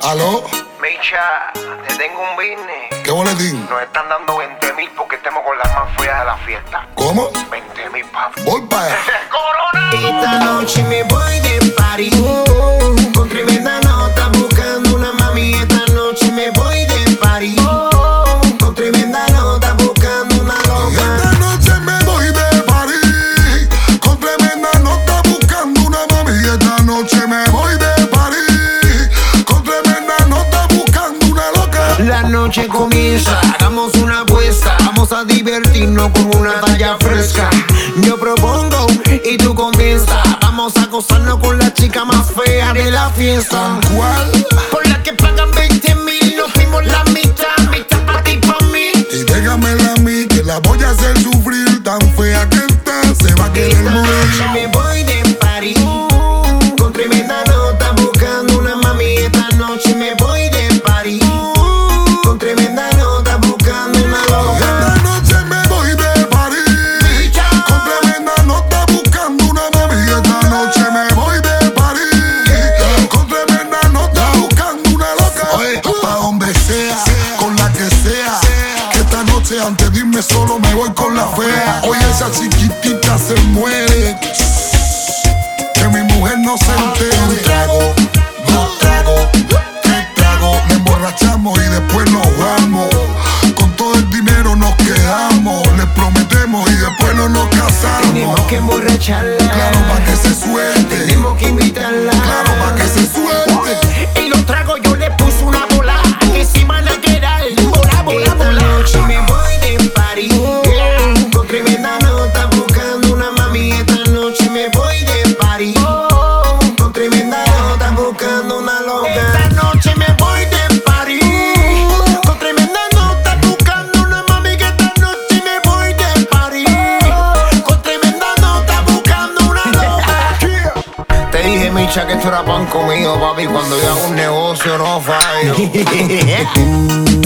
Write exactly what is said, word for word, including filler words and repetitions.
¿Aló? Micha, te tengo un business. ¿Qué boletín? Nos están dando veinte mil porque estemos con las más feas de la fiesta. ¿Cómo? veinte mil, papi. Voy para allá. ¡Corona! Esta noche me voy de party con tremenda nota buscando una mami. Esta noche me voy de party con tremenda nota buscando una loca. Esta noche me voy de party con tremenda nota buscando una mami. Esta noche me voy de party con tremenda nota buscando una loca. La noche comienza, hagamos una apuesta. Vamos a divertirnos con una talla fresca. Yo propongo y tú comienza. Vamos a gozarnos con la chica más fea de la fiesta. ¿Cuál? Por la que pagan veinte mil, nos fuimos la mitad, mitad pa' ti, pa' mí. Y déjamela a mí que la voy a hacer sufrir. Tan fea que está, se va a querer Esta noche morir. me voy de party con tremenda nota buscando una mami. Esta noche me voy de party con tremenda nota buscando una loca. Esta noche me voy de party con tremenda nota buscando una mami. Esta noche me voy de party con tremenda nota buscando una loca. Oye, pa' donde sea, con la que sea, que esta noche antes de irme solo me voy con la fea. Oye, esa chiquitita se muere, que mi mujer no se entere. Un trago, dos tragos, tres tragos, me emborrachamos y después nos vamos. Con todo el dinero nos quedamos, les prometemos y después no nos casamos. Tenemos que emborracharla, Claro, pa' que se suelte, tenemos que invitarla, claro, pa' que se suelte. y los tragos yo le puse una bola que si van a quedar bola, bola, bola. Esta noche me voy de party con tremenda nota buscando una mami. Esta noche me voy de party con tremenda nota buscando una loca. Esta noche me voy de party con tremenda nota buscando una mami. Que esta noche me voy de party con tremenda nota buscando una loca. Te dije, Micha, que esto era pan comido, papi. Cuando yo hago un negocio no fallo.